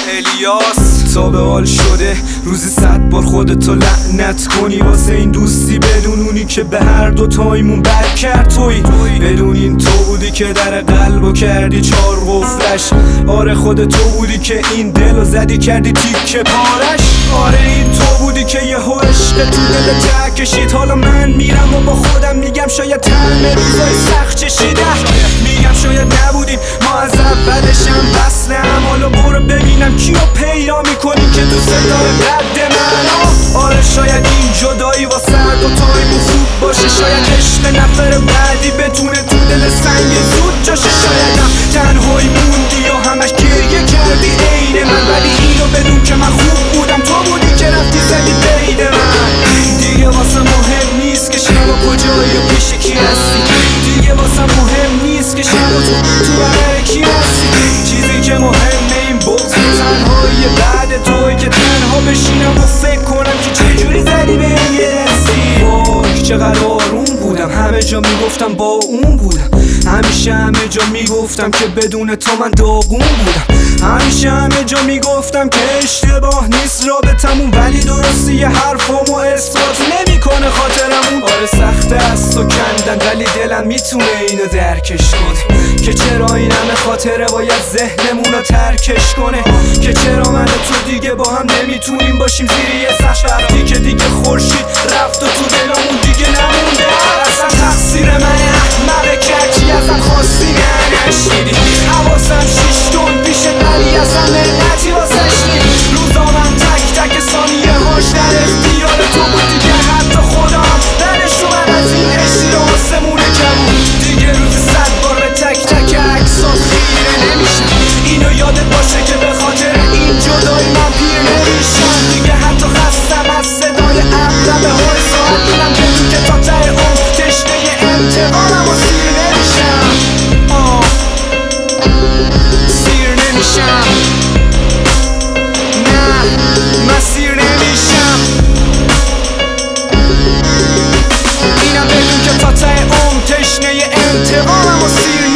الیاس تا به حال شده روزی 100 بار خودتو لعنت کنی واسه این دوستی، بدون اونی که به هر دو تایمون بد کرد توی، بدون این تو بودی که در قلبو کردی 4 قفلش، آره خود تو بودی که این دلو زدی کردی تیکه پارش، آره این تو بودی که یهو عشق تو دل ته کشید. حالا من میرم و با خودم میگم شاید طعم روزای سخت چشیده، میگم شاید نبودیم ما از اولشم وصلم. حالا برو ببینم کیو پیدا میکنی که دوست داره قد من. آره شاید این جدایی واسه دو تایمون خوب باشه، شاید عشق نفر بعدی بتونه تو دل سنگ زود جاشه، شاید هم تنهایی موندی و همش گریه کردی عین من، ولی اینو بدون که من خوب بودم تو بودی که رفتی زدی بین من. دیگه واسه مهم نیست که شب و کجایی و پیش کی هستی، دیگه واسه مهم نیست که شب و تو برای کی هستی، چیزی که مهمه این بغض تنهایی بعد توی که تنها بشینم و فکر کنم که چجوری زدی به این یه دستی. وای چقدر آروم بودم، همه جا میگفتم با اون بودم، همیشه همه جا میگفتم که بدون تو من داغون بودم، همیشه همه جا میگفتم که اشتباه نیست رابطمون، ولی درستی یه حرفامو اثبات نمیکنه خاطرمون. آره سخته از تو کندن ولی دلم میتونه اینو درکش کنه که چرا این همه خاطره باید ذهنمونو ترکش کنه، که چرا من و تو دیگه با هم نمیتونیم باشیم زیر یه سقف، وقتی که دیگه خورشید رفت و تو دلمون دیگه نمونده. اصلا تقصیر منه احمقه که هرچی ازم خواستی نشنیدی، حواسم 6 تون پیش ولی اصلا ملتی واسش نید، روزا من تک تک ثانیه هاش در اختیار تو بود دیگه، حتی خدا هم دلش اومد از این عشقی آسمونه کمون، دیگه روز 100 بار به تک تک عکسات خیره نمیشم، اینو یادت باشه که به خاطر این جدایی من پیر نمیشم، دیگه حتی خستم از صدای ابرم های ساعت دونم بدون که تا ته اون تشنه انتقامم و سیر نمیشم، سیر نمیشم، نه من سیر نمیشم، اینم بدون که تا ته اون تشنه انتقامم و سیر